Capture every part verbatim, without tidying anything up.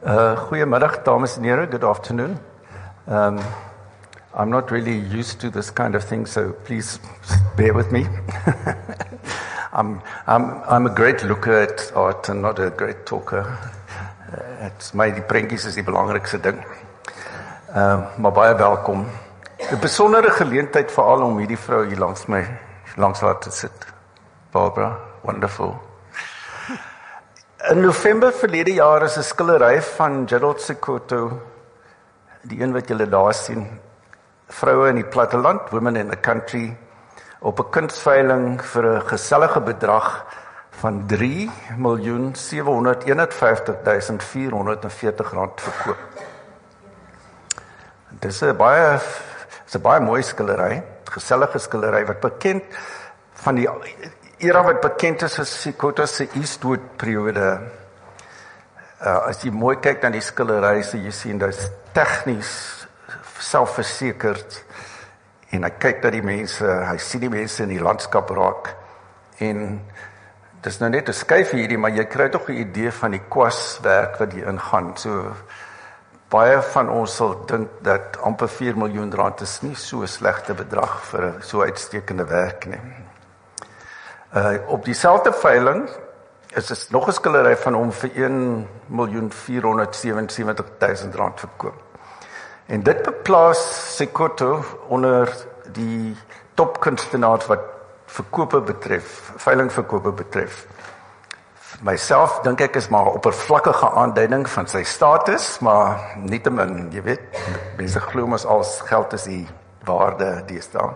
Uh, goeiemiddag, dames en heren. Good afternoon. Um, I'm not really used to this kind of thing, so please bear with me. I'm, I'm, I'm a great looker at art and not a great talker. Uh, it's my die prentjies is die belangrikste ding. Uh, maar baie welkom. 'n Besondere geleentheid veral om hierdie vrou hier langs my langs haar te sit. Barbara, wonderful. In November verlede jaar is 'n skildery van Gerald Sekoto, die een wat julle daar sien, vroue in die platteland, women in the country, op 'n kunsveiling vir 'n gesellige bedrag van drie miljoen sewehonderdeenenvyftig duisend vierhonderdveertig rand verkoop. Dis 'n baie dis 'n baie mooi skildery, gesellige skildery wat bekend van die era wat bekend is as Sekoto se Eastwood periode. Uh, as jy mooi kyk na die skildery, sal jy sien dis tegnies selfversekerd en hy kyk na die mense, hy sien die mense in die landskap raak en dis nou net 'n skuif hierdie, maar jy kry tog 'n idee van die kwaswerk wat hier ingaan. So baie van ons sal dink dat amper vier miljoen rand is nie so 'n slegte bedrag vir so uitstekende werk nie. Uh, op dieselfde veiling is dit nog 'n skildery van hom vir een miljoen vierhonderdsewensewentig duisend rand verkoop. En dit beplaas Sekoto onder die topkunstenaars wat verkope betref, veilingverkope betref. Myself dink ek is maar 'n oppervlakkige aanduiding van sy status, maar nietemin, jy weet, mense glo mos als geld is die waarde deesdae.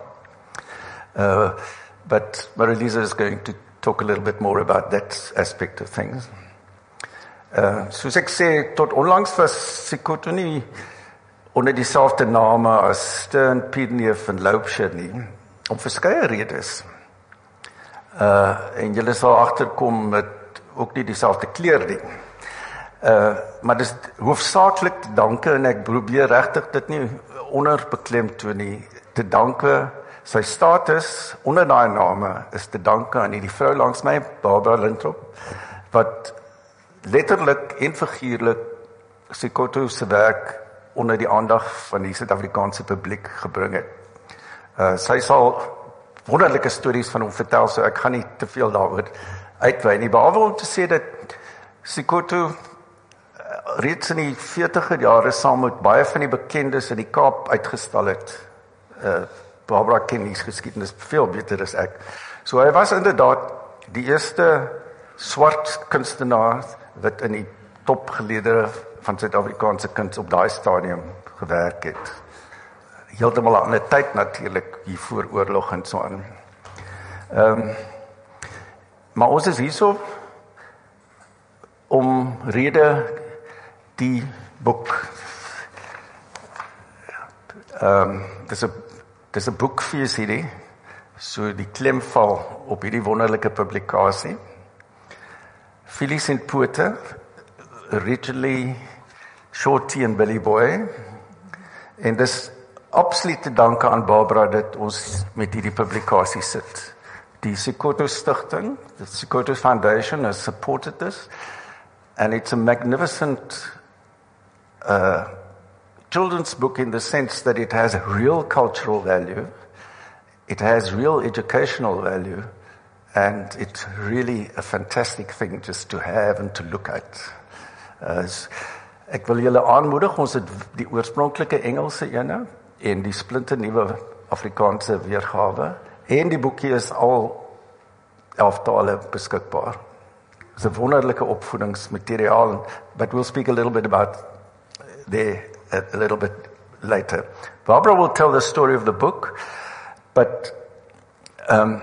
Uh, but Marilisa is going to talk a little bit more about that aspect of things. Uh, soos ek sê, tot onlangs was Sekoto nie onder dieselfde name as Stern, Piedeneef en Loubser nie, om verskeie redes. Uh, en julle sal agterkom met ook nie dieselfde kleur nie. Uh, maar dis hoofsaaklik te danke, en ek probeer regtig dit nie onderbeklemtoon nie, te danke, sy status onder daai name is te danke aan die vrou langs my, Barbara Lintrop, wat letterlik en figuurlik Sekoto se werk onder die aandag van die Suid-Afrikaanse publiek gebring het. Uh, sy sal wonderlike stories van hom vertel, so ek gaan nie te veel daaroor uitwy nie, behalwe om te sê dat Sekoto uh, reeds in die veertiger jare saam met baie van die bekendes in die Kaap uitgestal het. Uh, Barbara ken die geskiedenis veel beter as ek. So hy was inderdaad die eerste swart kunstenaar wat in die topgeleedere van Suid-Afrikaanse kuns op daai stadium gewerk het. Heeltemal 'n ander tyd natuurlik, hier voor oorlog en so aan. Um, maar ons is hierso om rede die boek. Um, dis 'n dis 'n boekfees hierdie, so die klem val op hierdie wonderlike publikasie. Phyllis en Pote, originally Shorty en Billy Boy, en dis absoluut te danke aan Barbara dat ons met hierdie publikasie sit. Die Sekoto Stichting, the Sekoto Foundation has supported this, and it's a magnificent uh, children's book in the sense that it has real cultural value, it has real educational value, and it's really a fantastic thing just to have and to look at. Uh, ek wil julle aanmoedig, ons het die oorspronklike Engelse ene en die splinternuwe Afrikaanse weergawe, en die boekie is al elf tale beskikbaar. It's 'n wonderlike opvoedingsmateriaal, but we'll speak a little bit about there a, a little bit later. Barbara will tell the story of the book, but um,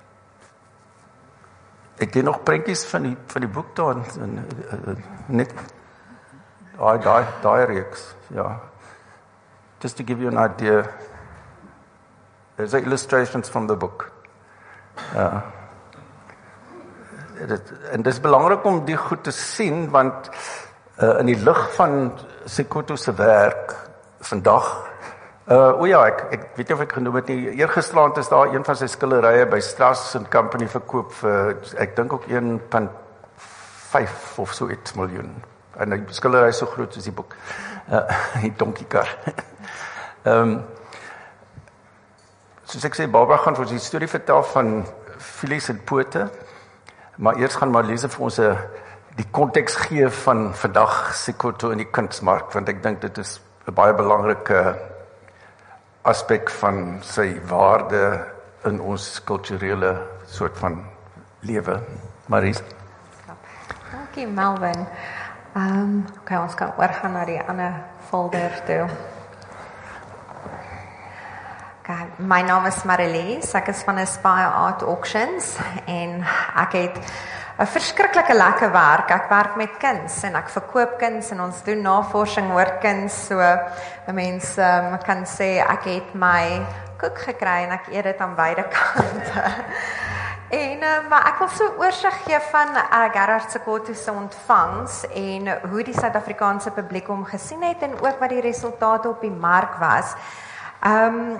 ek het nog prentjies van die van die boek daar, en, uh, net daai daai daai reeks, ja. Just to give you an idea, there's illustrations from the book. Uh, dit, en dit is belangrik om die goed te sien, want uh, in die lig van Sekoto se werk vandag, uh, o ja, ek, ek weet nie of ek genoem het nie, eergisterand is daar een van sy skilderye by Strass and Company verkoop vir, ek dink ook een punt vyf of so iets miljoen. En die skildery is so groot soos die boek. Uh, die donkiekar. um, soos ek sê, Barbara gaan vir ons die storie vertel van Filies en pote, maar eers gaan Marliese vir ons die konteks gee van vandag Sekoto in die kunsmark, want ek dink dit is 'n baie belangrike aspek van sy waarde in ons kulturele soort van lewe. Maries. Dankie Melvin. Um, okay, ons kan oorgaan na die ander folder toe. Okay, my naam is Marlies, ek is van Aspire Art Auctions en ek het 'n verskriklike lekker werk. Ek werk met kuns en ek verkoop kuns en ons doen navorsing oor kuns. So 'n mens um, kan sê ek het my koek gekry en ek eet dit aan beide kante. En uh, maar ek wil so oorsig gee van uh, Gerhard Sekoto se ontvangs en hoe die Suid-Afrikaanse publiek hom gesien het en ook wat die resultate op die mark was. Um,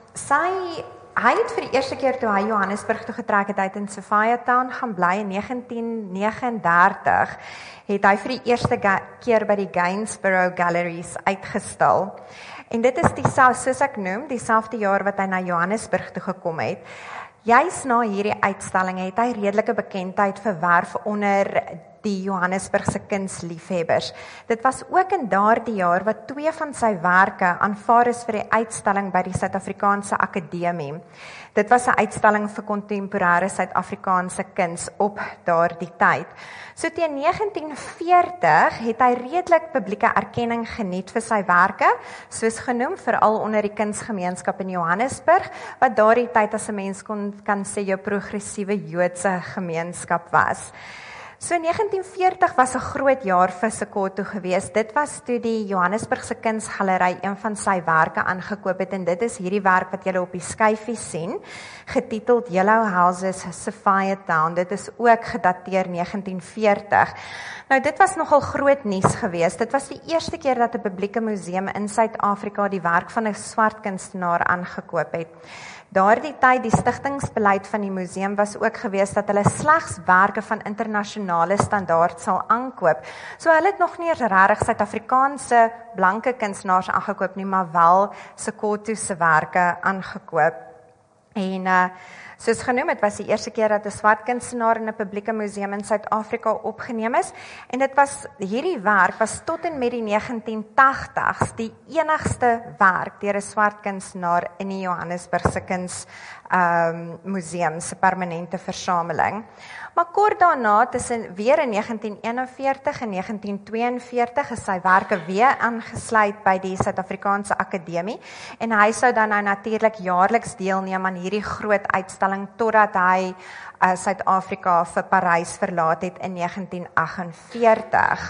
sy Hy het vir die eerste keer toe hy Johannesburg toe getrek het, uit in Sophia Town gaan bly in negentien neges en dertig, het hy vir die eerste keer by die Gainsborough Galleries uitgestal. En dit is die, soos ek noem, dieselfde jaar wat hy na Johannesburg toe gekom het. Juis na hierdie uitstalling het hy redelike bekendheid verwerf onder die Johannesburgse kunsliefhebbers. Dit was ook in daardie jaar wat twee van sy werke aanvaar is vir die uitstalling by die Suid-Afrikaanse Akademie. Dit was 'n uitstalling vir kontemporêre Suid-Afrikaanse kuns op daardie tyd. So teen negentien veertig het hy redelik publieke erkenning geniet vir sy werke, soos genoem veral onder die kunsgemeenskap in Johannesburg, wat daardie tyd as 'n mens kon kan sê jou progressiewe Joodse gemeenskap was. So negentien veertig was 'n groot jaar vir Sekoto geweest. Dit was toe die Johannesburgse Kunsgalery een van sy werke aangekoop het en dit is hierdie werk wat julle op die skyfie sien, getiteld Yellow Houses Sophia Town. Dit is ook gedateer negentien veertig. Nou dit was nogal groot nuus geweest. Dit was die eerste keer dat 'n publieke museum in Suid-Afrika die werk van 'n swart kunstenaar aangekoop het. Daardie tyd, die stigtingsbeleid van die museum was ook geweest dat hulle slegs werke van internasionale standaard sal aankoop. So hulle het nog nie regtig Suid-Afrikaanse blanke kunstenaars aangekoop nie, maar wel Sekoto se werke aangekoop. En uh, soos genoem, het was die eerste keer dat 'n swart kunstenaar in 'n publieke museum in Suid-Afrika opgeneem is. En dit was hierdie werk was tot en met die negentien tagtigs die enigste werk deur 'n swart kunstenaar in die Johannesburgse Kuns um, Museum se permanente versameling. Maar kort daarna, tussen weer in negentien eenenveertig en negentien tweeënveertig, is sy werke weer aangesluit by die Suid-Afrikaanse Akademie en hy sou dan nou natuurlik jaarliks deelneem aan hierdie groot uitstalling totdat hy uh, Suid-Afrika vir Parys verlaat het in negentien agtenveertig.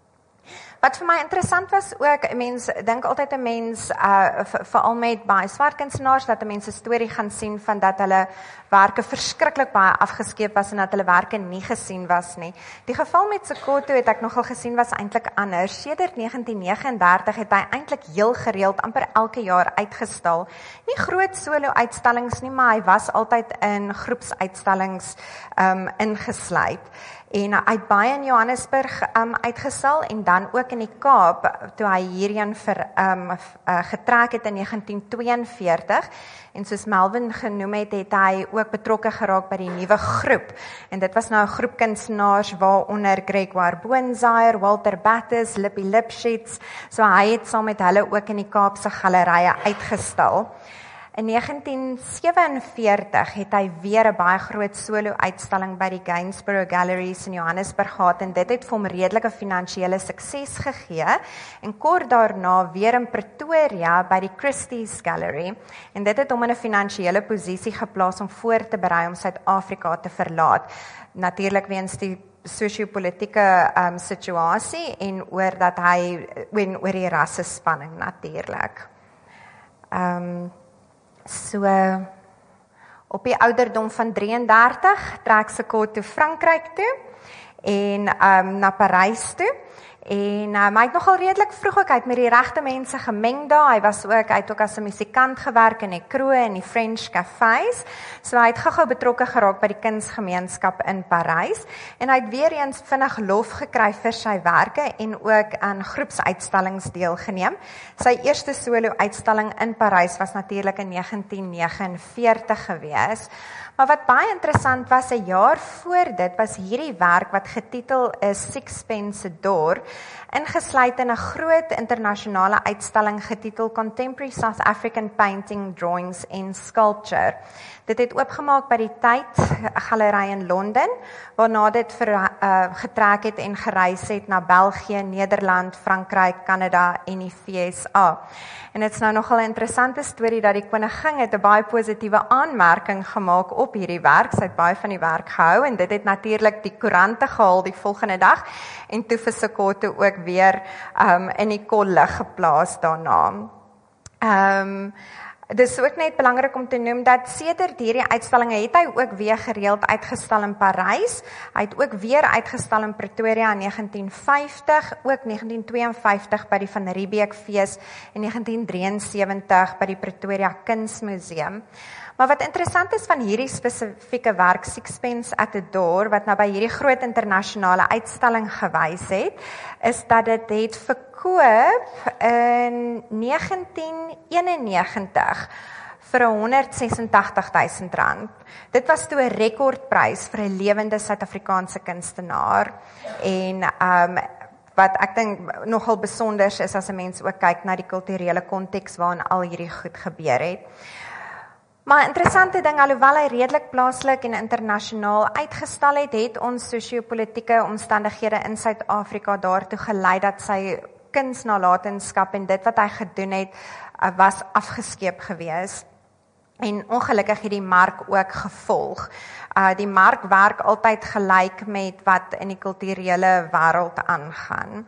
Wat vir my interessant was ook, 'n mens dink altyd 'n mens uh, veral met baie swart kunstenaars dat 'n mens 'n storie gaan sien van dat hulle werke verskriklik baie afgeskeep was en dat hulle werke nie gesien was nie. Die geval met Sekoto het ek nogal gesien was eintlik anders. Sedert negentien neges en dertig het hy eintlik heel gereeld amper elke jaar uitgestal. Nie groot solo uitstallings nie, maar hy was altyd in groepsuitstallings um, ingesluit. En hy het baie in Johannesburg um, uitgestal en dan ook in die Kaap toe hy hierheen vir um, uh, getrek het in negentien tweeënveertig. En soos Melvin genoem het, het hy ook betrokke geraak by die nuwe groep. En dit was nou 'n groep kunstenaars waaronder Gregoire Boonzaaier, Walter Battes, Lippie Lipschitz. So hy het saam met hulle ook in die Kaapse gallerye uitgestal. In negentien sewenveertig het hy weer 'n baie groot solo-uitstalling by die Gainsborough Galleries in Johannesburg gehad en dit het vir hom redelike finansiële sukses gegee. En kort daarna weer in Pretoria by die Christie's Gallery. En dit het hom in 'n finansiële posisie geplaas om voor te berei om Suid-Afrika te verlaat. Natuurlik weens die sosio-politieke um, situasie en oor dat hy en oor die rassespanning natuurlik. Um, So, op die ouderdom van drieëndertig trek Sekoto Frankryk toe en um, na Parys toe. En um, hy het nogal redelik vroeg ook, hy het met die regte mense gemeng daar, hy was ook, hy het ook as 'n musikant gewerk in die kroe en die French cafés, so hy het gou-gou betrokke geraak by die kunsgemeenskap in Parys, en hy het weer eens vinnig lof gekry vir sy werke en ook aan groepsuitstallings deelgeneem. Sy eerste solo-uitstalling in Parys was natuurlik in negentien negenenveertig gewees. Maar wat baie interessant was, 'n jaar voor dit was hierdie werk wat getitel is Sixpence a Door, ingesluit in 'n groot internasionale uitstalling getitel Contemporary South African Painting, Drawings and Sculpture. Dit het oopgemaak by die Tate Galery in Londen, waarna dit vir, uh, getrek het en gereis het na België, Nederland, Frankryk, Kanada en die V S A. En dit is nou nogal 'n interessante storie dat die koningin het 'n baie positiewe aanmerking gemaak op hierdie werk. Sy het baie van die werk gehou en dit het natuurlik die koerante gehaal die volgende dag en toe vir Sekoto ook weer um, in die kollig geplaas daarna. Um, Dit is ook net belangrik om te noem dat sedert hierdie uitstallinge het hy ook weer gereeld uitgestal in Parys. Hy het ook weer uitgestal in Pretoria in negentien vyftig, ook negentien tweeënvyftig by die Van Riebeeck fees en negentien drieënsewentig by die Pretoria Kunsmuseum. Maar wat interessant is van hierdie spesifieke werk, Sixpence at a Door, wat nou by hierdie groot internasionale uitstalling gewys het, is dat dit het verkoop in negentien eenennegentig vir honderdsesenagtigduisend rand. Dit was toe 'n rekordprys vir 'n lewende Suid-Afrikaanse kunstenaar. En um, wat ek dink nogal besonder is as 'n mens ook kyk na die kulturele konteks waarin al hierdie goed gebeur het. Maar interessante ding, alhoewel hy redelik plaaslik en internasionaal uitgestal het, het ons sosio-politieke omstandighede in Suid-Afrika daartoe gelei dat sy kunsnalatenskap en dit wat hy gedoen het, was afgeskeep gewees. En ongelukkig het die mark ook gevolg. Uh, die mark werk altyd gelyk met wat in die kulturele wêreld aangaan.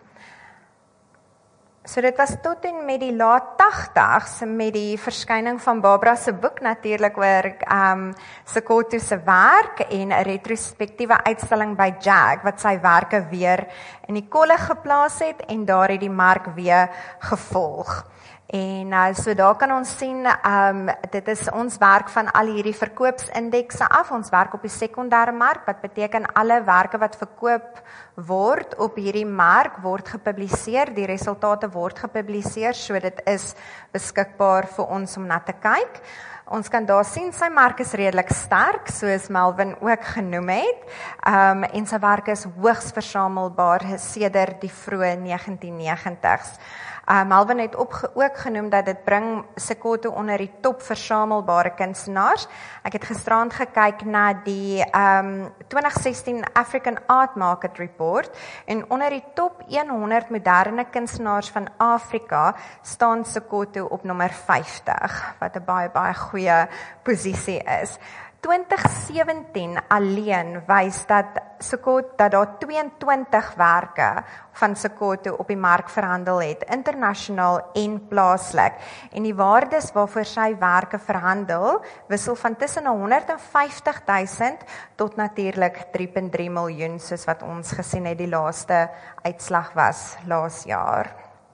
So dit was tot en met die laat tagtigs met die verskyning van Barbara se boek natuurlik oor um, Sekoto se werk en 'n retrospektiewe uitstalling by Jag wat sy werke weer in die kolle geplaas het en daar het die mark weer gevolg. En uh, so daar kan ons sien, um, dit is ons werk van al hierdie verkoopsindekse af, ons werk op die sekondêre mark, wat beteken alle werke wat verkoop word op hierdie mark word gepubliseer, die resultate word gepubliseer, so dit is beskikbaar vir ons om na te kyk. Ons kan daar sien, sy mark is redelik sterk, soos Melvin ook genoem het, um, en sy werk is hoogs versamelbaar sedert die vroeë negentien negentigs. Uh, Melvin het opge, ook genoem dat dit bring Sekoto onder die top versamelbare kunstenaars. Ek het gisterand gekyk na die um, twintig sestien African Art Market Report en onder die top honderd moderne kunstenaars van Afrika staan Sekoto op nommer vyftig, wat 'n baie baie goeie posisie is. twintig sewentien alleen wys dat Sekoto dat daar tweeëntwintig werke van Sekoto op die mark verhandel het, internasionaal en plaaslik. En die waardes waarvoor sy werke verhandel, wissel van tussen honderdvyftigduisend tot natuurlik drie komma drie miljoen, soos wat ons gesien het die laaste uitslag was laas jaar.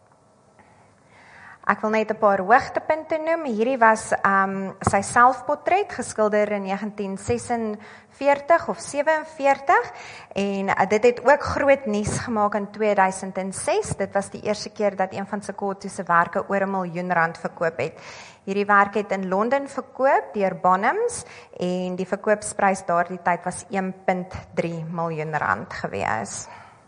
Ek wil net 'n paar hoogtepunte noem. Hierdie was um, sy selfportret, geskilder in negentien sesenveertig of sewenveertig, en uh, dit het ook groot nuus gemaak in twee duisend ses. Dit was die eerste keer dat een van Sekoto se werke oor 'n miljoen rand verkoop het. Hierdie werk het in Londen verkoop deur Bonhams, en die verkoopsprys daardie tyd was een komma drie miljoen rand gewees.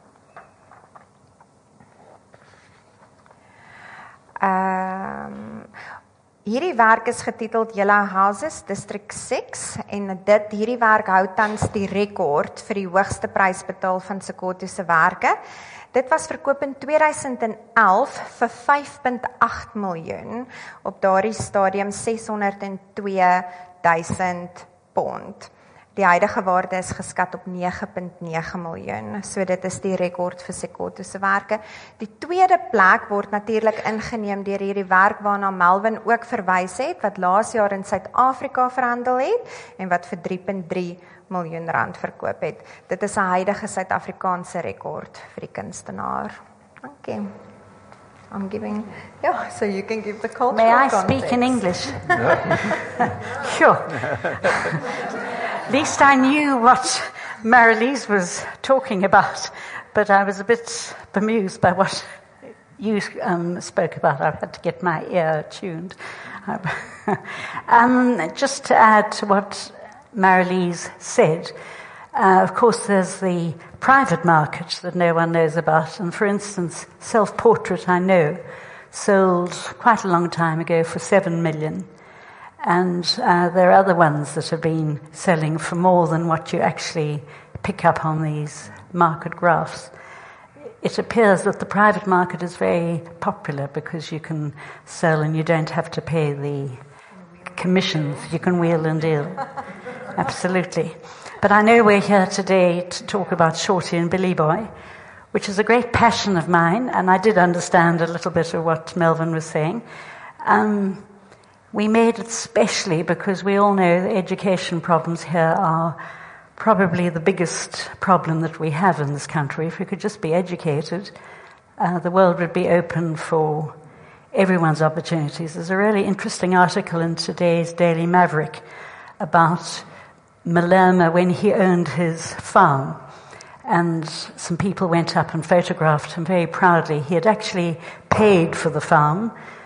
Um, hierdie werk is getiteld Yellow Houses District six en dit hierdie werk hou tans die rekord vir die hoogste prys betaal van Sekoto se werke. Dit was verkoop in twee duisend elf vir vyf komma agt miljoen, op daardie stadium seshonderd en twee duisend pond. Die huidige waarde is geskat op nege komma nege miljoen, so dit is die rekord vir Sekoto se werke. Die tweede plek word natuurlik ingeneem deur hierdie werk waarna Melvin ook verwys het, wat laas jaar in Suid-Afrika verhandel het en wat vir drie komma drie miljoen rand verkoop het. Dit is 'n huidige Suid-Afrikaanse rekord vir die kunstenaar. Thank you. I'm giving, yeah, so you can give the cultural May I context. speak in English? Sure. At least I knew what Marilise was talking about, but I was a bit bemused by what you um, spoke about. I had to get my ear tuned. um, just to add to what Marilise said, uh, of course there's the private market that no one knows about, and for instance, Self-Portrait, I know, sold quite a long time ago for seven million, and uh, there are other ones that have been selling for more than what you actually pick up on these market graphs. It appears that the private market is very popular because you can sell and you don't have to pay the commissions. You can wheel and deal. Absolutely. But I know we're here today to talk about Shorty and Billy Boy, which is a great passion of mine, and I did understand a little bit of what Melvin was saying. Um, we made it specially because we all know the education problems here are probably the biggest problem that we have in this country. If we could just be educated, uh, the world would be open for everyone's opportunities. There's a really interesting article in today's Daily Maverick about Malema when he owned his farm, and some people went up and photographed him very proudly. He had actually paid for the farm.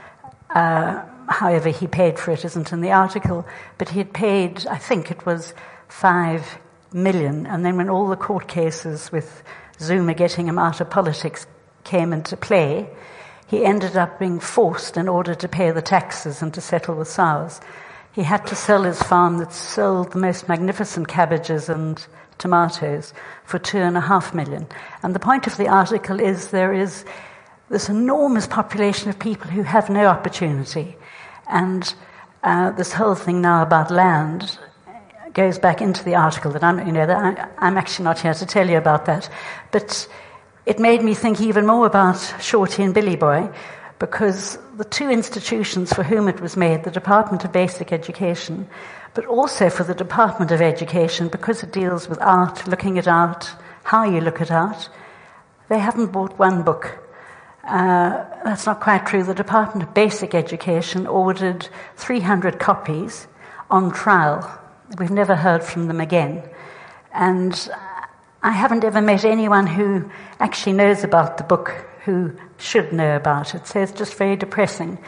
Uh, however, he paid for it isn't in the article, but he had paid, I think it was five million, and then when all the court cases with Zuma getting him out of politics came into play, he ended up being forced, in order to pay the taxes and to settle with SARS, he had to sell his farm that sold the most magnificent cabbages and tomatoes for two and a half million. And the point of the article is there is this enormous population of people who have no opportunity. And uh, this whole thing now about land goes back into the article that I'm, you know, that I, I'm actually not here to tell you about that. But it made me think even more about Shorty and Billy Boy, because the two institutions for whom it was made, the Department of Basic Education, but also for the Department of Education, because it deals with art, looking at art, how you look at art, they haven't bought one book. Uh, that's not quite true. The Department of Basic Education ordered three hundred copies on trial. We've never heard from them again. And I haven't ever met anyone who actually knows about the book who should know about it. So it's just very depressing,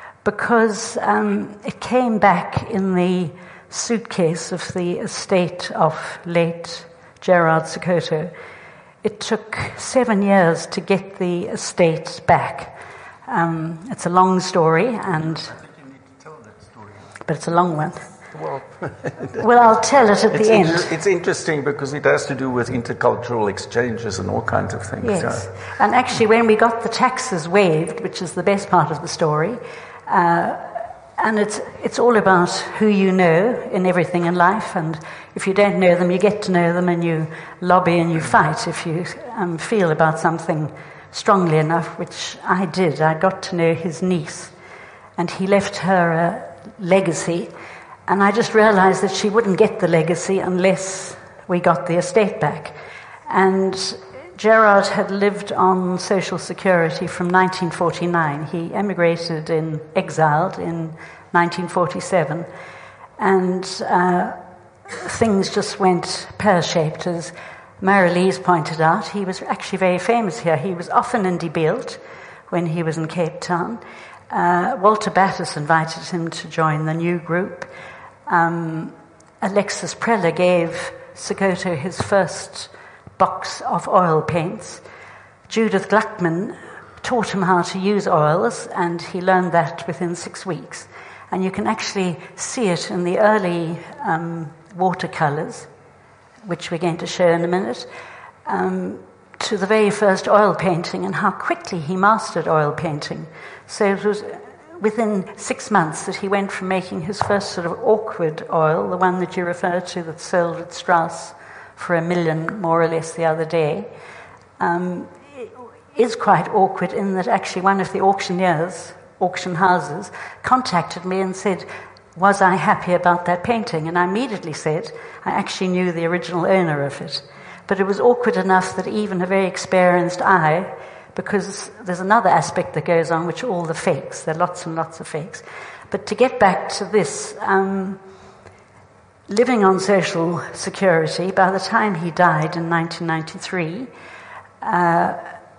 because um, it came back in the suitcase of the estate of late Gerard Sokoto. It took seven years to get the estate back. Um, it's a long story, and I think you need to tell that story. but it's a long one. Well, Well, I'll tell it at it's, the end. inter- it's interesting because it has to do with intercultural exchanges and all kinds of things. Yes, So, and actually when we got the taxes waived, which is the best part of the story, uh, and it's it's all about who you know in everything in life, and if you don't know them, you get to know them, and you lobby and you fight if you um, feel about something strongly enough, which I did. I got to know his niece, and he left her a legacy, and I just realized that she wouldn't get the legacy unless we got the estate back. And Gerard had lived on Social Security from nineteen forty-nine. He emigrated in, exiled in nineteen forty-seven. And uh, things just went pear-shaped. As Marilise pointed out, he was actually very famous here. He was often in De Beeld when he was in Cape Town. Uh, Walter Battis invited him to join the new group. Um, Alexis Preller gave Sokoto his first box of oil paints. Judith Gluckman taught him how to use oils, and he learned that within six weeks. And you can actually see it in the early um, watercolors, which we're going to show in a minute, um, to the very first oil painting, and how quickly he mastered oil painting. So it was within six months that he went from making his first sort of awkward oil, the one that you referred to that sold at Strauss for a million, more or less, the other day, um, is quite awkward in that actually one of the auctioneers, auction houses, contacted me and said, was I happy about that painting? And I immediately said, I actually knew the original owner of it. But it was awkward enough that even a very experienced eye because there's another aspect that goes on, which are all the fakes. There are lots and lots of fakes. But to get back to this, um, living on social security, by the time he died in nineteen ninety-three, uh,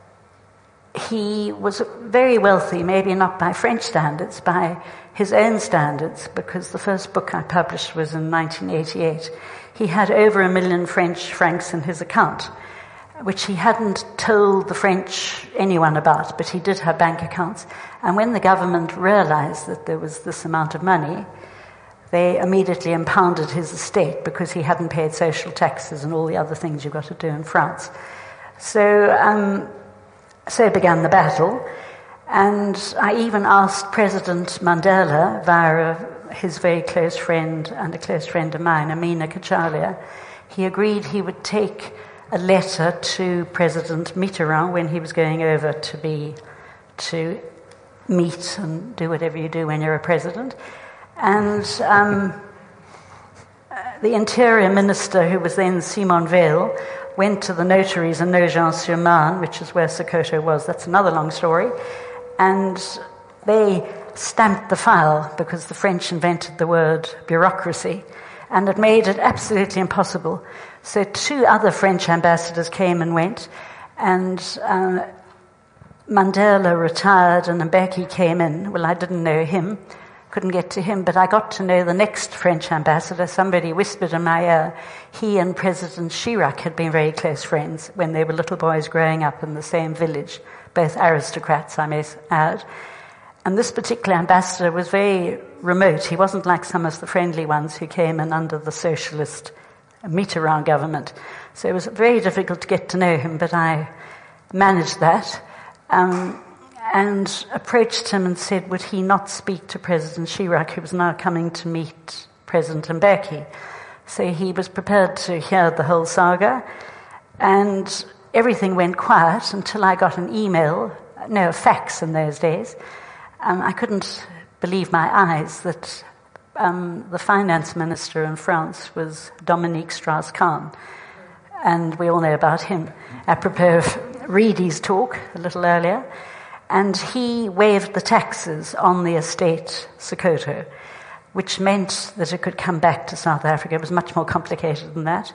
he was very wealthy, maybe not by French standards, by his own standards, because the first book I published was in nineteen eighty-eight. He had over a million French francs in his account, which he hadn't told the French anyone about, but he did have bank accounts. And when the government realized that there was this amount of money, they immediately impounded his estate because he hadn't paid social taxes and all the other things you've got to do in France. So, um, so began the battle. And I even asked President Mandela, via his very close friend and a close friend of mine, Amina Kachalia, he agreed he would take a letter to President Mitterrand when he was going over to be to meet and do whatever you do when you're a president. And um, the Interior Minister, who was then Simon Veil, went to the notaries in Nogent-sur-Marne, which is where Sokoto was. That's another long story. And they stamped the file because the French invented the word bureaucracy, and it made it absolutely impossible. So two other French ambassadors came and went, and uh, Mandela retired and Mbeki came in. Well, I didn't know him, couldn't get to him, but I got to know the next French ambassador. Somebody whispered in my ear, he and President Chirac had been very close friends when they were little boys growing up in the same village, both aristocrats, I may add. And this particular ambassador was very remote. He wasn't like some of the friendly ones who came in under the socialist Mitterrand government. So it was very difficult to get to know him, but I managed that. Um, and approached him and said, would he not speak to President Chirac, who was now coming to meet President Mbeki. So he was prepared to hear the whole saga, and everything went quiet until I got an email, no, a fax in those days. Um, I couldn't believe my eyes that um, the finance minister in France was Dominique Strauss-Kahn, and we all know about him, apropos of Reedy's talk a little earlier. And he waived the taxes on the estate Sokoto, which meant that it could come back to South Africa. It was much more complicated than that.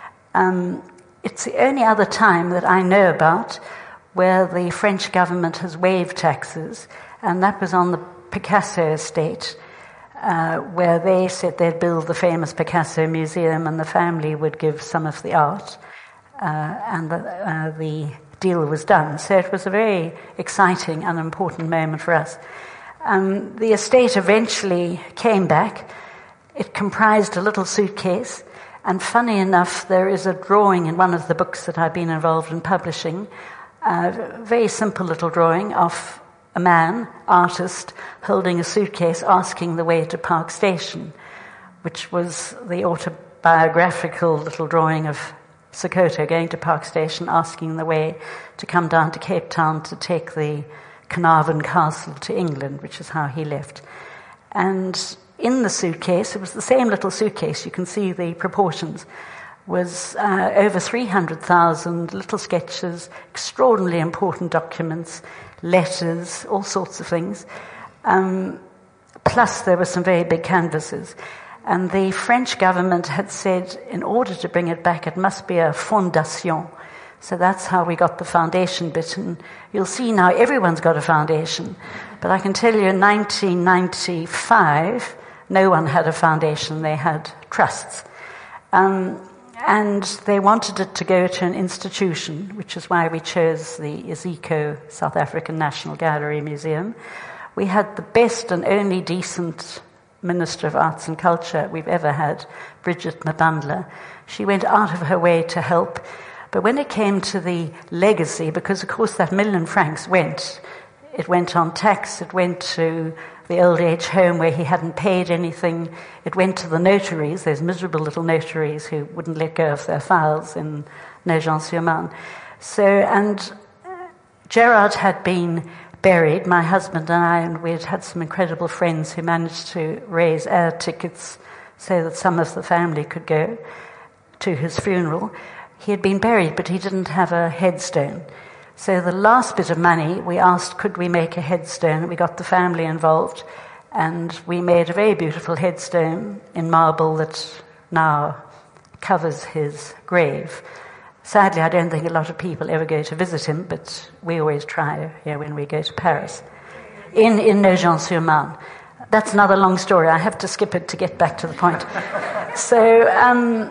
Um, it's the only other time that I know about where the French government has waived taxes, and that was on the Picasso estate, uh, where they said they'd build the famous Picasso Museum and the family would give some of the art, uh, and the, uh, the deal was done. So it was a very exciting and important moment for us. Um, the estate eventually came back. It comprised a little suitcase, and funny enough, there is a drawing in one of the books that I've been involved in publishing, a very simple little drawing of a man, artist, holding a suitcase asking the way to Park Station, which was the autobiographical little drawing of Sokoto going to Park Station, asking the way to come down to Cape Town to take the Carnarvon Castle to England, which is how he left. And in the suitcase, it was the same little suitcase, you can see the proportions, was uh, over three hundred thousand little sketches, extraordinarily important documents, letters, all sorts of things. Um, plus there were some very big canvases. And the French government had said, in order to bring it back, it must be a fondation. So that's how we got the foundation bit. And you'll see now everyone's got a foundation. But I can tell you in nineteen ninety-five, no one had a foundation. They had trusts. Um, and they wanted it to go to an institution, which is why we chose the Iziko South African National Gallery Museum. We had the best and only decent Minister of Arts and Culture we've ever had, Bridget Mabandla. She went out of her way to help. But when it came to the legacy, because of course that million francs went, it went on tax, it went to the old age home where he hadn't paid anything, it went to the notaries, those miserable little notaries who wouldn't let go of their files in Nogent-sur-Marne. So, and Gerard had been buried, my husband and I, and we had had some incredible friends who managed to raise air tickets so that some of the family could go to his funeral. He had been buried, but he didn't have a headstone. So the last bit of money, we asked, could we make a headstone? We got the family involved, and we made a very beautiful headstone in marble that now covers his grave. Sadly, I don't think a lot of people ever go to visit him, but we always try here when we go to Paris. In, in Nogent-sur-Marne. That's another long story. I have to skip it to get back to the point. So, um,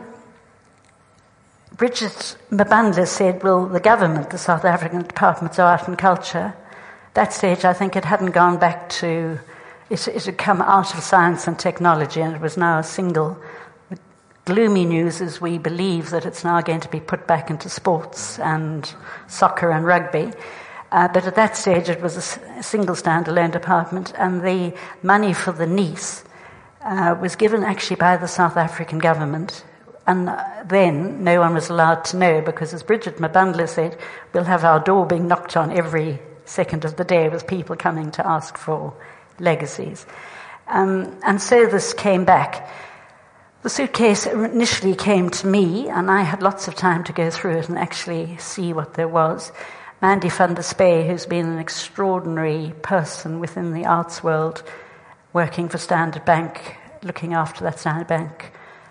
Bridget Mabandla said, well, the government, the South African Department of Art and Culture, that stage I think it hadn't gone back to, it, it had come out of science and technology, and it was now a single. The gloomy news is we believe that it's now going to be put back into sports and soccer and rugby. Uh, but at that stage it was a, a single standalone department, and the money for the Nice uh, was given actually by the South African government. And then no one was allowed to know, because as Bridget Mabandla said, we'll have our door being knocked on every second of the day with people coming to ask for legacies. Um, and so this came back. The suitcase initially came to me, and I had lots of time to go through it and actually see what there was. Mandy van der Spey, who's been an extraordinary person within the arts world, working for Standard Bank, looking after that Standard Bank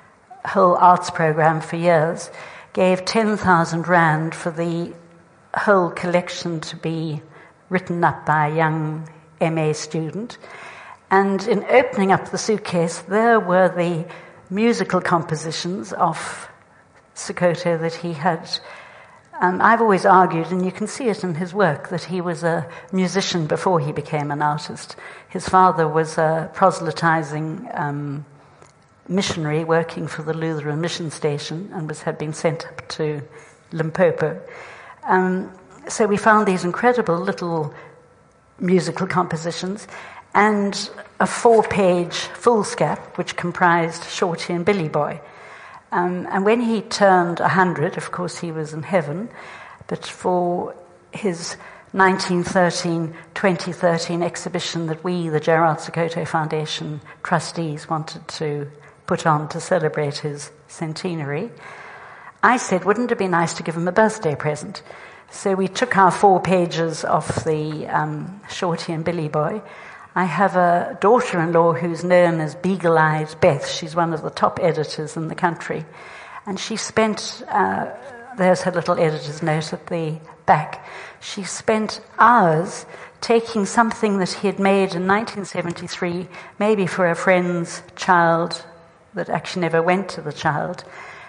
whole arts program for years, gave ten thousand rand for the whole collection to be written up by a young M A student. And in opening up the suitcase, there were the musical compositions of Sekoto that he had. Um, I've always argued, and you can see it in his work, that he was a musician before he became an artist. His father was a proselytizing um, missionary working for the Lutheran mission station and was had been sent up to Limpopo. Um, so we found these incredible little musical compositions and a four-page foolscap which comprised Shorty and Billy Boy. Um, and when he turned one hundred, of course he was in heaven, but for his nineteen thirteen twenty thirteen exhibition that we, the Gerard Sekoto Foundation trustees, wanted to put on to celebrate his centenary, I said, wouldn't it be nice to give him a birthday present? So we took our four pages of the um, Shorty and Billy Boy. I have a daughter-in-law who's known as Beagle-Eyed Beth. She's one of the top editors in the country. And she spent, uh, there's her little editor's note at the back, she spent hours taking something that he had made in nineteen seventy-three, maybe for a friend's child that actually never went to the child,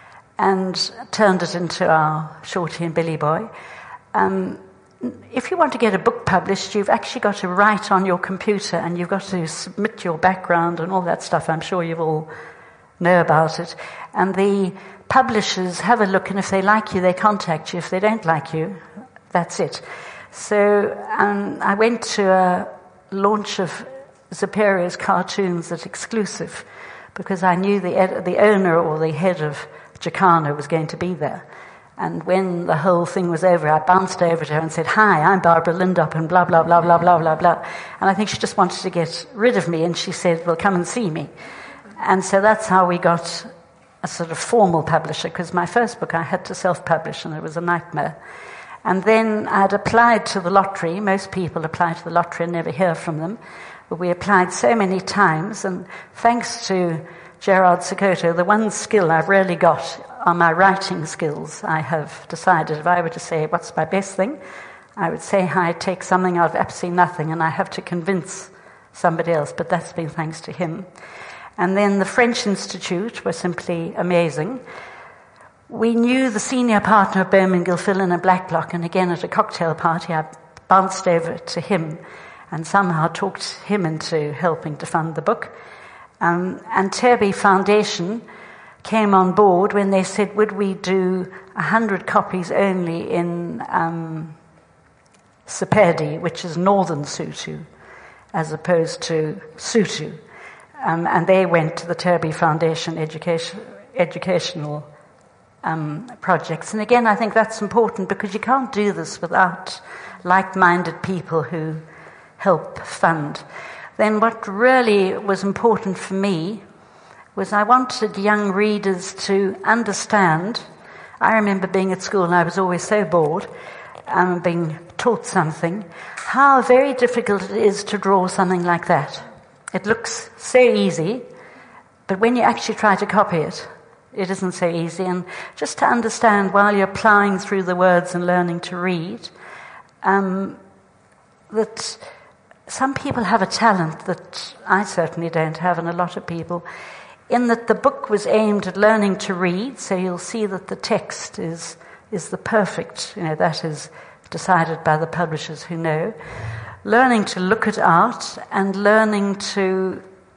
and turned it into our Shorty and Billy Boy. Um, If you want to get a book published, you've actually got to write on your computer and you've got to submit your background and all that stuff. I'm sure you all know about it. And the publishers have a look, and if they like you, they contact you. If they don't like you, that's it. So um, I went to a launch of Zaperia's cartoons at Exclusive because I knew the ed- the owner or the head of Jacana was going to be there. And when the whole thing was over, I bounced over to her and said, "Hi, I'm Barbara Lindop," and blah, blah, blah, blah, blah, blah, blah. And I think she just wanted to get rid of me, and she said, "Well, come and see me." And so that's how we got a sort of formal publisher, because my first book I had to self-publish, and it was a nightmare. And then I'd applied to the lottery. Most people apply to the lottery and never hear from them. But we applied so many times, and thanks to Gerard Sekoto, the one skill I've really got are my writing skills. I have decided if I were to say, what's my best thing? I would say I take something out of absolutely nothing and I have to convince somebody else, but that's been thanks to him. And then the French Institute were simply amazing. We knew the senior partner of Bowman Gilfillan and Blacklock, and again at a cocktail party I bounced over to him and somehow talked him into helping to fund the book. Um, and Terby Foundation came on board when they said, would we do one hundred copies only in um, Sepedi, which is northern Sotho, as opposed to Sotho. Um, and they went to the Terby Foundation education, educational um, projects. And again, I think that's important because you can't do this without like-minded people who help fund. Then what really was important for me was I wanted young readers to understand. I remember being at school and I was always so bored um, being taught something, how very difficult it is to draw something like that. It looks so easy, but when you actually try to copy it, it isn't so easy. And just to understand, while you're ploughing through the words and learning to read, um, that some people have a talent that I certainly don't have, and a lot of people, in that the book was aimed at learning to read, so you'll see that the text is is the perfect, you know, that is decided by the publishers who know. Learning to look at art and learning to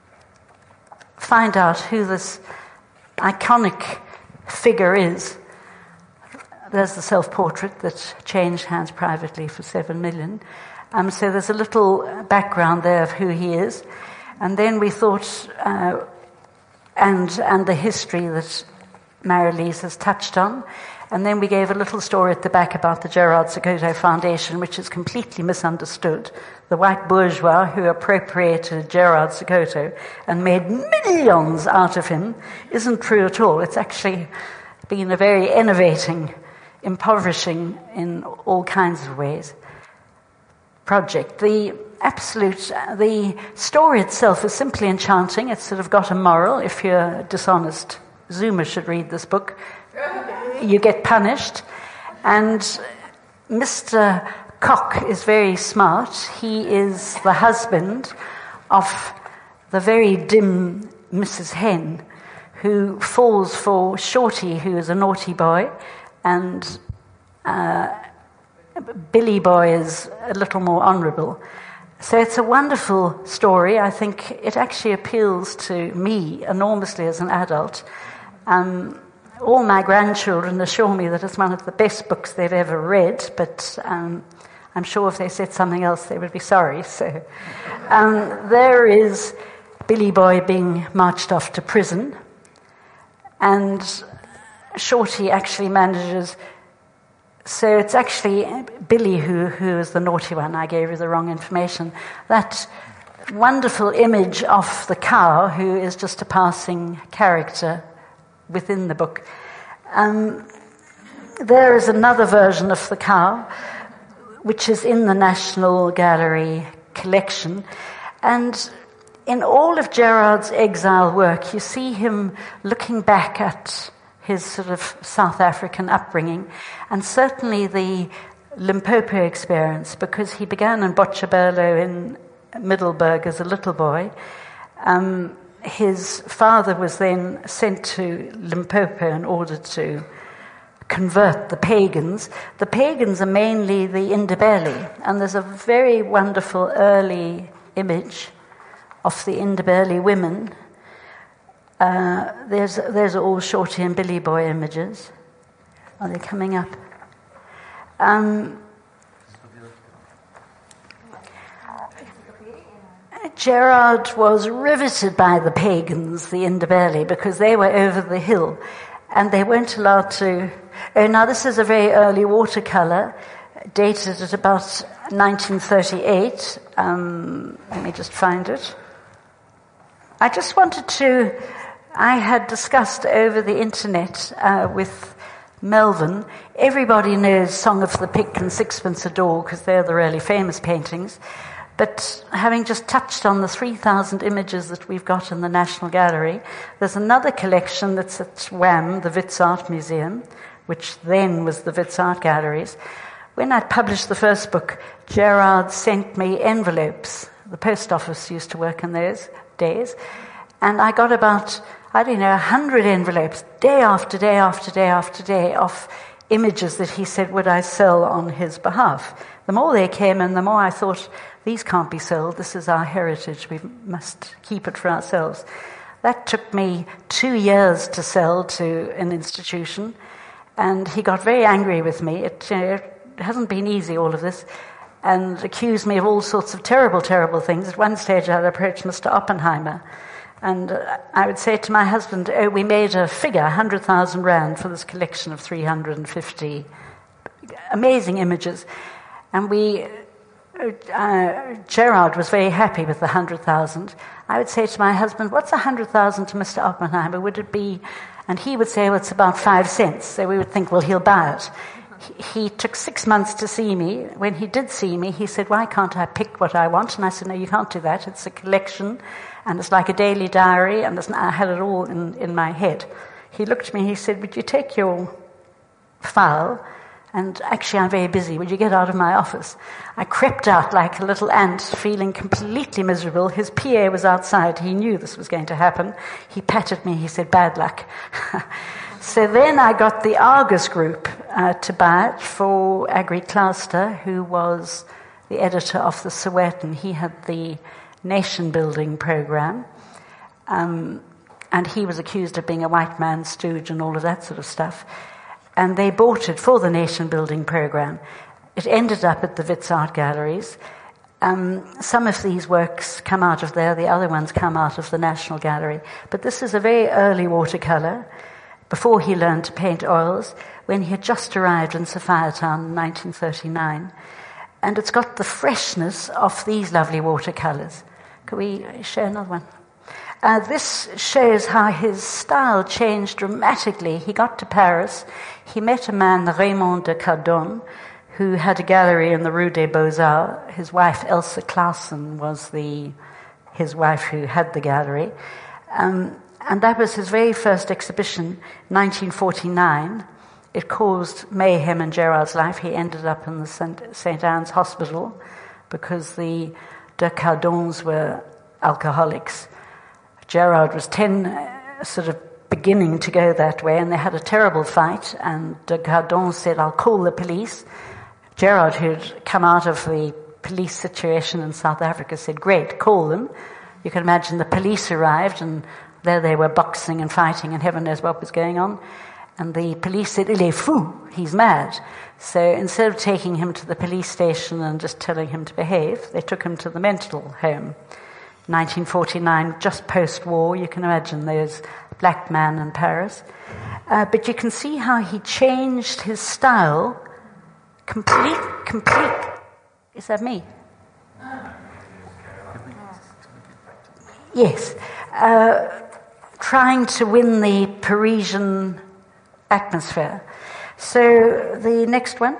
find out who this iconic figure is. There's the self-portrait that changed hands privately for seven million. Um, so there's a little background there of who he is. And then we thought, uh, and and the history that Mary-Lise has touched on. And then we gave a little story at the back about the Gerard Sokoto Foundation, which is completely misunderstood. The white bourgeois who appropriated Gerard Sokoto and made millions out of him isn't true at all. It's actually been a very innovating, impoverishing in all kinds of ways project. The absolute, the story itself is simply enchanting. It's sort of got a moral. If you're dishonest, Zuma should read this book. You get punished. And Mister Koch is very smart. He is the husband of the very dim Missus Hen, who falls for Shorty, who is a naughty boy, and uh, Billy Boy is a little more honourable. So it's a wonderful story. I think it actually appeals to me enormously as an adult. Um, all my grandchildren assure me that it's one of the best books they've ever read, but um, I'm sure if they said something else they would be sorry. So um, there is Billy Boy being marched off to prison, and Shorty actually manages. So it's actually Billy who, who is the naughty one. I gave you the wrong information. That wonderful image of the cow, who is just a passing character within the book. Um, there is another version of the cow, which is in the National Gallery collection. And in all of Gerard's exile work, you see him looking back at his sort of South African upbringing, and certainly the Limpopo experience, because he began in Botshabelo in Middelburg as a little boy. Um, his father was then sent to Limpopo in order to convert the pagans. The pagans are mainly the Ndebele, and there's a very wonderful early image of the Ndebele women. Uh, there's there's all Shorty and Billy Boy images. Are they coming up? Um, Gerard was riveted by the pagans, the Ndebele, because they were over the hill and they weren't allowed to. Oh, now this is a very early watercolor, dated at about nineteen thirty-eight. Um, let me just find it. I just wanted to. I had discussed over the internet uh, with Melvin. Everybody knows Song of the Pig and Sixpence a Door because they're the really famous paintings. But having just touched on the three thousand images that we've got in the National Gallery, there's another collection that's at W A M, the Wits Art Museum, which then was the Wits Art Galleries. When I published the first book, Gerard sent me envelopes. The post office used to work in those days. And I got about, I don't know, a hundred envelopes, day after day after day after day, of images that he said, would I sell on his behalf? The more they came in, the more I thought, these can't be sold. This is our heritage. We must keep it for ourselves. That took me two years to sell to an institution, and he got very angry with me. It, you know, it hasn't been easy, all of this, and accused me of all sorts of terrible, terrible things. At one stage, I'd approached Mister Oppenheimer, and uh, I would say to my husband, oh, we made a figure, one hundred thousand rand, for this collection of three hundred fifty amazing images. And we, uh, Gerard was very happy with the one hundred thousand. I would say to my husband, what's one hundred thousand to Mister Oppenheimer? Would it be... And he would say, well, it's about five cents. So we would think, well, he'll buy it. he, he took six months to see me. When he did see me, he said, why can't I pick what I want? And I said, no, you can't do that. It's a collection, and it's like a daily diary, and it's, I had it all in, in my head. He looked at me, he said, would you take your file? And actually, I'm very busy. Would you get out of my office? I crept out like a little ant, feeling completely miserable. His P A was outside. He knew this was going to happen. He patted me. He said, bad luck. So then I got the Argus group uh, to buy it for Agri Klauster, who was the editor of the Sowetan. He had the nation-building program. Um, and he was accused of being a white man's stooge and all of that sort of stuff. And they bought it for the nation-building program. It ended up at the Wits Art Galleries. Um, some of these works come out of there, the other ones come out of the National Gallery. But this is a very early watercolour, before he learned to paint oils, when he had just arrived in Sophiatown in nineteen thirty-nine. And it's got the freshness of these lovely watercolours. Can we show another one? Uh, this shows how his style changed dramatically. He got to Paris. He met a man, Raymond de Cardon, who had a gallery in the Rue des Beaux-Arts. His wife, Elsa Clausen, was the his wife who had the gallery. Um, and that was his very first exhibition, nineteen forty-nine. It caused mayhem in Gerard's life. He ended up in the Saint Anne's Hospital because the de Cardons were alcoholics. Gerard was ten, uh, sort of beginning to go that way, and they had a terrible fight, and de Cardon said, I'll call the police. Gerard, who'd come out of the police situation in South Africa, said, great, call them. You can imagine the police arrived, and there they were boxing and fighting, and heaven knows what was going on. And the police said, il est fou, he's mad. So instead of taking him to the police station and just telling him to behave, they took him to the mental home. nineteen forty-nine, just post-war, you can imagine there's a black man in Paris. Uh, but you can see how he changed his style, complete, complete. Is that me? Yes. Uh, trying to win the Parisian atmosphere. So the next one.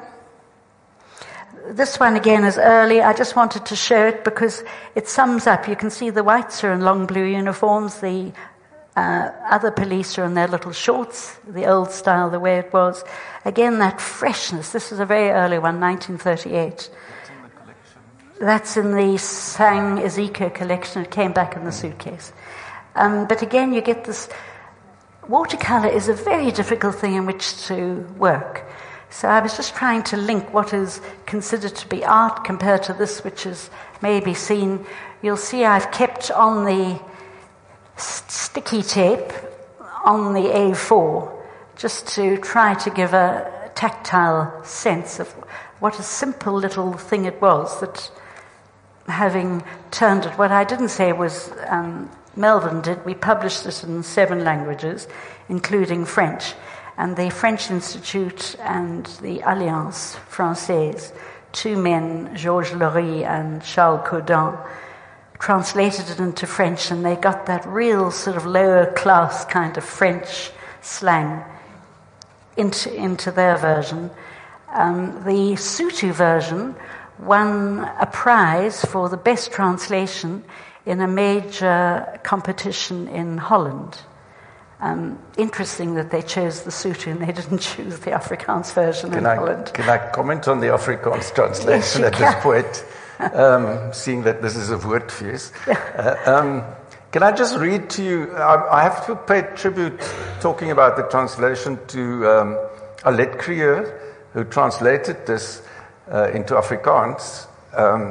This one again is early. I just wanted to show it because it sums up. You can see the whites are in long blue uniforms. The uh, other police are in their little shorts, the old style, the way it was. Again, that freshness. This is a very early one, nineteen thirty-eight. That's in the collection. That's in the Sang Ezekiel collection. It came back in the suitcase. Um, but again, you get this. Watercolour is a very difficult thing in which to work. So I was just trying to link what is considered to be art compared to this, which is maybe seen. You'll see I've kept on the st- sticky tape on the A four just to try to give a tactile sense of what a simple little thing it was, that having turned it, what I didn't say was um, Melvin did, we published it in seven languages, including French. And the French Institute and the Alliance Française, two men, Georges Laurie and Charles Caudin, translated it into French, and they got that real sort of lower class kind of French slang into, into their version. Um, the Sotho version won a prize for the best translation in a major competition in Holland. Um, interesting that they chose the Sotho and they didn't choose the Afrikaans version can in I, Holland. Can I comment on the Afrikaans translation Yes, at can. this point, um, seeing that this is a woordfeest? Uh, um, can I just read to you, I, I have to pay tribute, talking about the translation, to um, Alet Krieur, who translated this uh, into Afrikaans. Um,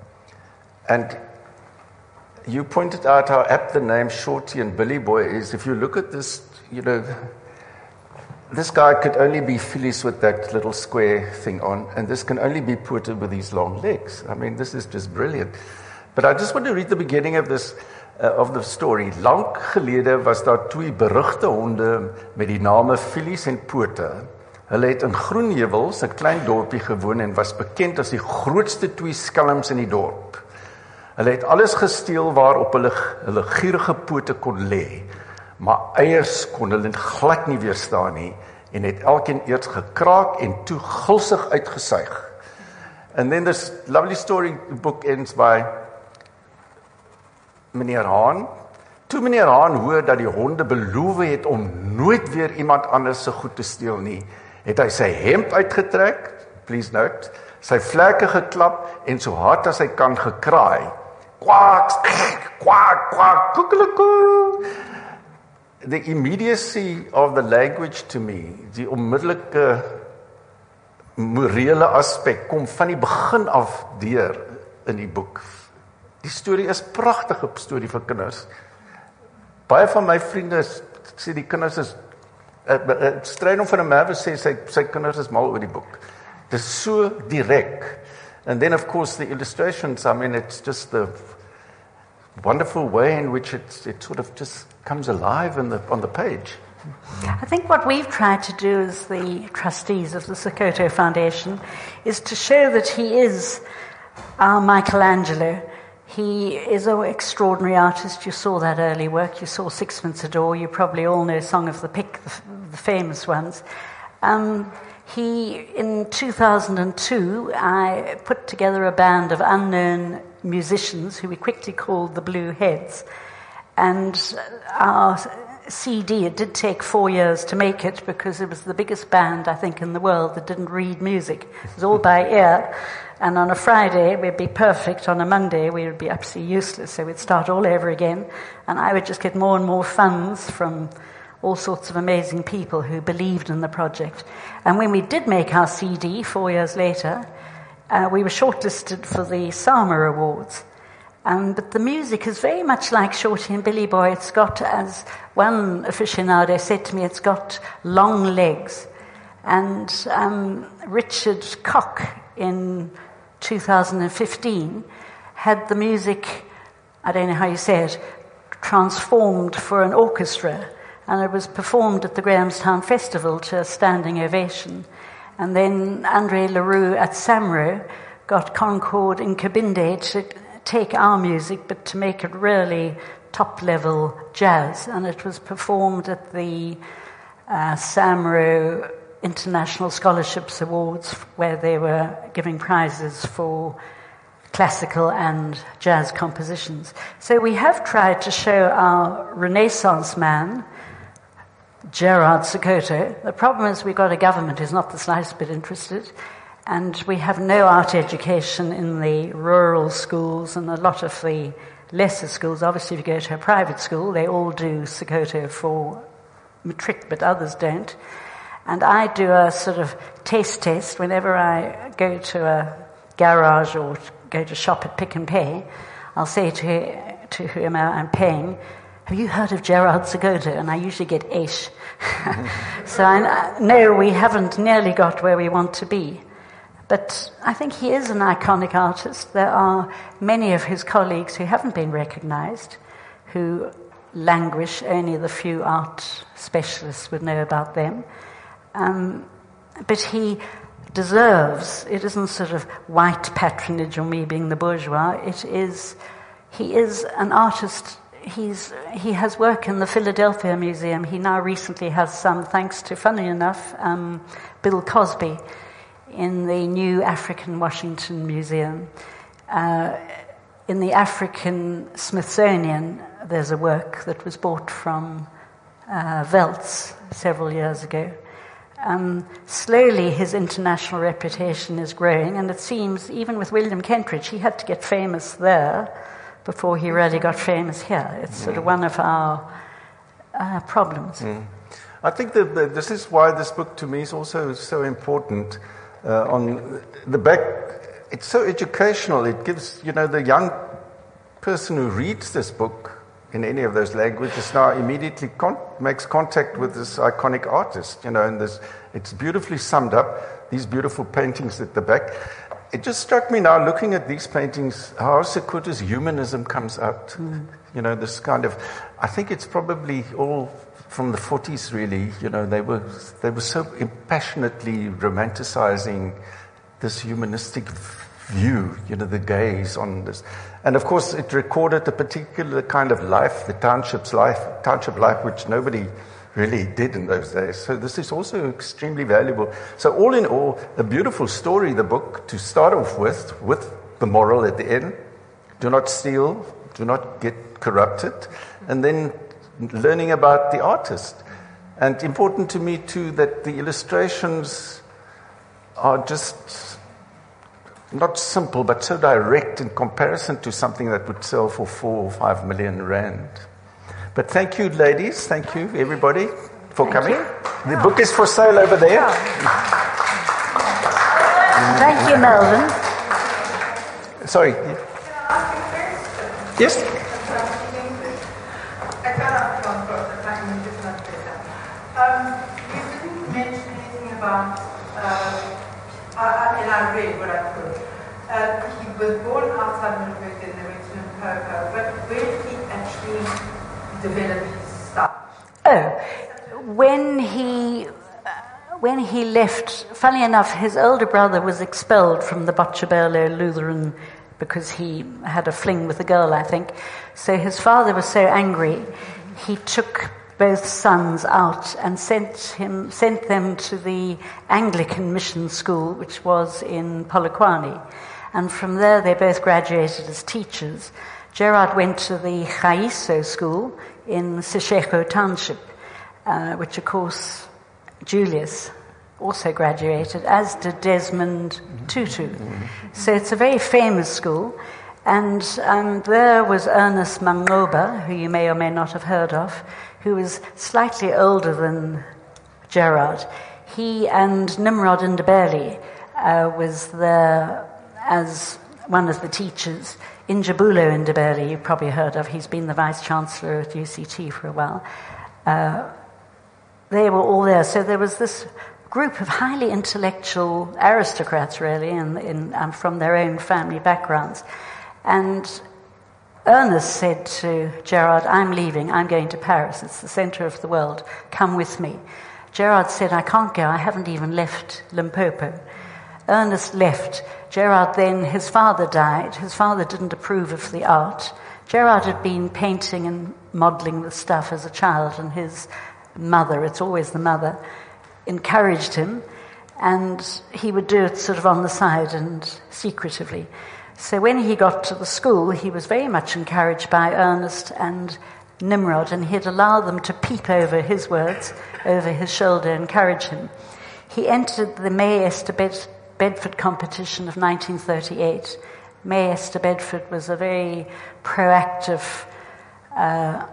and you pointed out how apt the name Shorty and Billy Boy is. If you look at this, you know, this guy could only be Phyllis with that little square thing on, and this can only be Puerto with these long legs. I mean, this is just brilliant. But I just want to read the beginning of this, uh, of the story. Lank gelede was daar twee berugte honde met die name Phyllis en Puerto. Hulle het in Groenheuwels, 'n klein dorpie gewoon, en was bekend as die grootste twee skelms in die dorp. Hulle het alles gesteel waarop hulle hulle gierige pote kon lê, maar eiers kon hulle glad nie weerstaan nie, en het elkeen eers gekraak en toe gulsig uitgesuig. And then this lovely story book ends by meneer Haan. Toe meneer Haan hoor dat die honde beloof het om nooit weer iemand anders se goed te steel nie, het hy sy hemp uitgetrek, please note, sy vlekke geklap en so hard as hy kan gekraai. Kwak, kwak, kwak, kukeleko. The immediacy of the language to me, die onmiddellike morele aspek kom van die begin af deur in die boek. Die storie is pragtige storie vir kinders. Baie van my vriende sê die kinders is uh, uh, Strydom van der Merwe sê sy, sy kinders is mal oor die boek. Dit is so direk. And then of course the illustrations, I mean it's just the wonderful way in which it, it sort of just comes alive in the, on the page. I think what we've tried to do as the trustees of the Sokoto Foundation is to show that he is our Michelangelo. He is an extraordinary artist. You saw that early work. You saw Sixpence a Door. You probably all know Song of the Pick, the, the famous ones. Um, he, in two thousand two, I put together a band of unknown musicians who we quickly called the Blue Heads. And our C D, it did take four years to make it because it was the biggest band, I think, in the world that didn't read music. It was all by ear. And on a Friday, we'd be perfect. On a Monday, we would be absolutely useless. So we'd start all over again. And I would just get more and more funds from all sorts of amazing people who believed in the project. And when we did make our C D four years later, uh, we were shortlisted for the Sama Awards. Um, but the music is very much like Shorty and Billy Boy. It's got, as one aficionado said to me, it's got long legs. And um, Richard Koch in two thousand fifteen had the music, I don't know how you say it, transformed for an orchestra. And it was performed at the Grahamstown Festival to a standing ovation. And then Andre Leroux at Samro got Concord in Kabinde to take our music, but to make it really top-level jazz. And it was performed at the uh, Samro International Scholarships Awards, where they were giving prizes for classical and jazz compositions. So we have tried to show our Renaissance man, Gerard Sokoto. The problem is we've got a government who's not the slightest bit interested, and we have no art education in the rural schools and a lot of the lesser schools. Obviously, if you go to a private school, they all do Sokoto for matric, but others don't. And I do a sort of taste test whenever I go to a garage or go to shop at Pick and Pay. I'll say to, to whoever I'm paying, have you heard of Gerard Sokoto? And I usually get eish. So I know we haven't nearly got where we want to be. But I think he is an iconic artist. There are many of his colleagues who haven't been recognized, who languish. Only the few art specialists would know about them. Um, but he deserves, it isn't sort of white patronage or me being the bourgeois. It is, he is an artist. He's, he has work in the Philadelphia Museum. He now recently has some, thanks to, funny enough, um, Bill Cosby in the new African Washington Museum. Uh, in the African Smithsonian, there's a work that was bought from uh, Veltz several years ago. Um, slowly his international reputation is growing, and it seems even with William Kentridge, he had to get famous there before he really got famous here. It's mm. sort of one of our uh, problems. Mm. I think that the, this is why this book to me is also so important. Uh, on the back, it's so educational. It gives, you know, the young person who reads this book in any of those languages now immediately con- makes contact with this iconic artist, you know, and this, it's beautifully summed up, these beautiful paintings at the back. It just struck me now, looking at these paintings, how Sokoto's humanism comes out. Mm. You know, this kind of, I think it's probably all from the forties, really. You know, they were they were so passionately romanticizing this humanistic view, you know, the gaze on this. And of course, it recorded a particular kind of life, the township's life, township life, which nobody really did in those days. So this is also extremely valuable. So all in all, a beautiful story, the book, to start off with, with the moral at the end. Do not steal, do not get corrupted. And then learning about the artist. And important to me too that the illustrations are just not simple, but so direct in comparison to something that would sell for four or five million rand. But thank you, ladies. Thank you, everybody, for Thank coming. you. The book is for sale over there. Thank you, Melvin. Sorry. Yes? I cannot come across the time is not better. Um, you didn't mention anything about, uh, uh, and I read what I could. Uh, he was born outside Limpopo, then they went to Limpopo, but where did he actually develop his stuff? Oh, when he uh, when he left, funny enough, his older brother was expelled from the Botshabelo Lutheran because he had a fling with a girl, I think. So his father was so angry, he took both sons out and sent him sent them to the Anglican mission school, which was in Polokwane. And from there, they both graduated as teachers. Gerard went to the Khaiso school in Seshego Township, uh, which, of course, Julius also graduated, as did Desmond Tutu. So it's a very famous school. And um, there was Ernest Mangoba, who you may or may not have heard of, who was slightly older than Gerard. He and Nimrod Ndebele uh, was there as one of the teachers. Injabulo Ndebele, you've probably heard of. He's been the Vice-Chancellor at U C T for a while. Uh, they were all there. So there was this group of highly intellectual aristocrats, really, in, in, um, from their own family backgrounds. And Ernest said to Gerard, I'm leaving, I'm going to Paris, it's the center of the world, come with me. Gerard said, I can't go, I haven't even left Limpopo. Ernest left. Gerard then, his father died. His father didn't approve of the art. Gerard had been painting and modeling the stuff as a child, and his mother, it's always the mother, encouraged him, and he would do it sort of on the side and secretively. So when he got to the school, he was very much encouraged by Ernest and Nimrod, and he'd allow them to peep over his words, over his shoulder, encourage him. He entered the May Esther Bed- Bedford competition of nineteen thirty-eight. May Esther Bedford was a very proactive uh,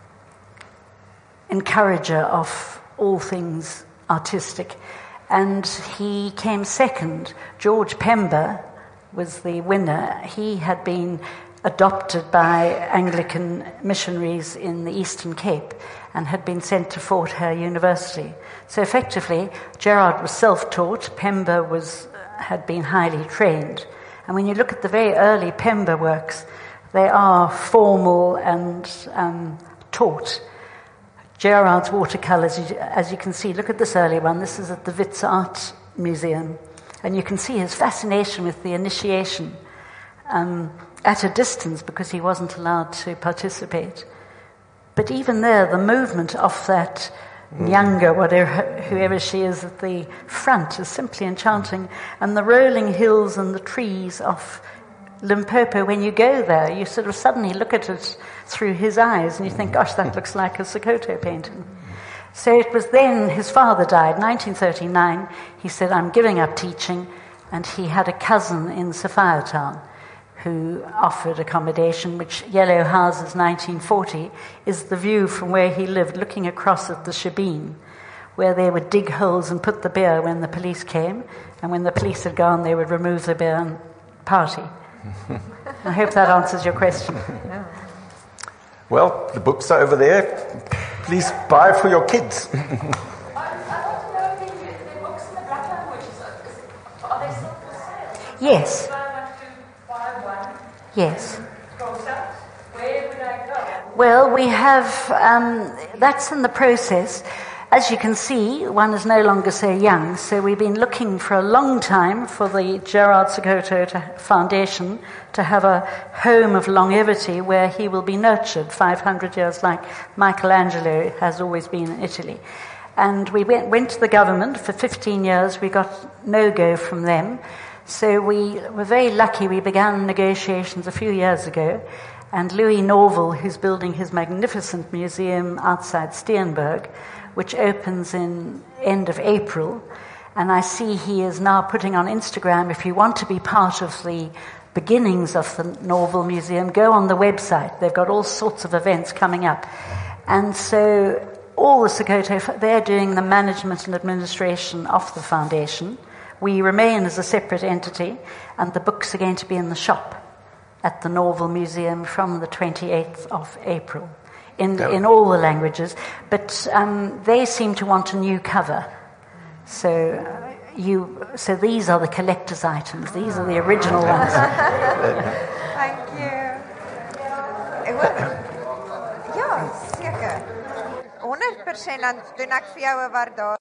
encourager of all things artistic, and he came second. George Pember was the winner. He had been adopted by Anglican missionaries in the Eastern Cape and had been sent to Fort Hare University. So effectively, Gerard was self-taught, Pember was, had been highly trained. And when you look at the very early Pember works, they are formal and um, taught. Gerard's watercolours, as you can see, look at this early one. This is at the Wits Art Museum. And you can see his fascination with the initiation um, at a distance because he wasn't allowed to participate. But even there, the movement of that Nyanga, whatever, whoever she is at the front, is simply enchanting. And the rolling hills and the trees of Limpopo, when you go there, you sort of suddenly look at it through his eyes and you think, gosh, that looks like a Sokoto painting. So it was then his father died, nineteen thirty-nine. He said, I'm giving up teaching. And he had a cousin in Sophiatown who offered accommodation, which Yellow Houses nineteen forty is the view from where he lived, looking across at the Shebeen, where they would dig holes and put the beer when the police came. And when the police had gone, they would remove the beer and party. I hope that answers your question. Well, the books are over there. Please buy for your kids. Yes. Yes. Well, we have, um, that's in the process. As you can see, one is no longer so young, so we've been looking for a long time for the Gerard Sekoto Foundation to have a home of longevity where he will be nurtured five hundred years like Michelangelo has always been in Italy. And we went, went to the government for fifteen years. We got no go from them. So we were very lucky. We began negotiations a few years ago. And Louis Norval, who's building his magnificent museum outside Steenberg, which opens in end of April. And I see he is now putting on Instagram, if you want to be part of the beginnings of the Norval Museum, go on the website. They've got all sorts of events coming up. And so all the Sekoto, they're doing the management and administration of the foundation. We remain as a separate entity, and the books are going to be in the shop at the Norval Museum from the twenty-eighth of April. In, Yeah. in all the languages, but um, they seem to want a new cover. So uh, you, so these are the collector's items. These are the original ones. Thank you. Ek hoor. Ja, seker. honderd persent dan doen ek vir jou 'n waardaar.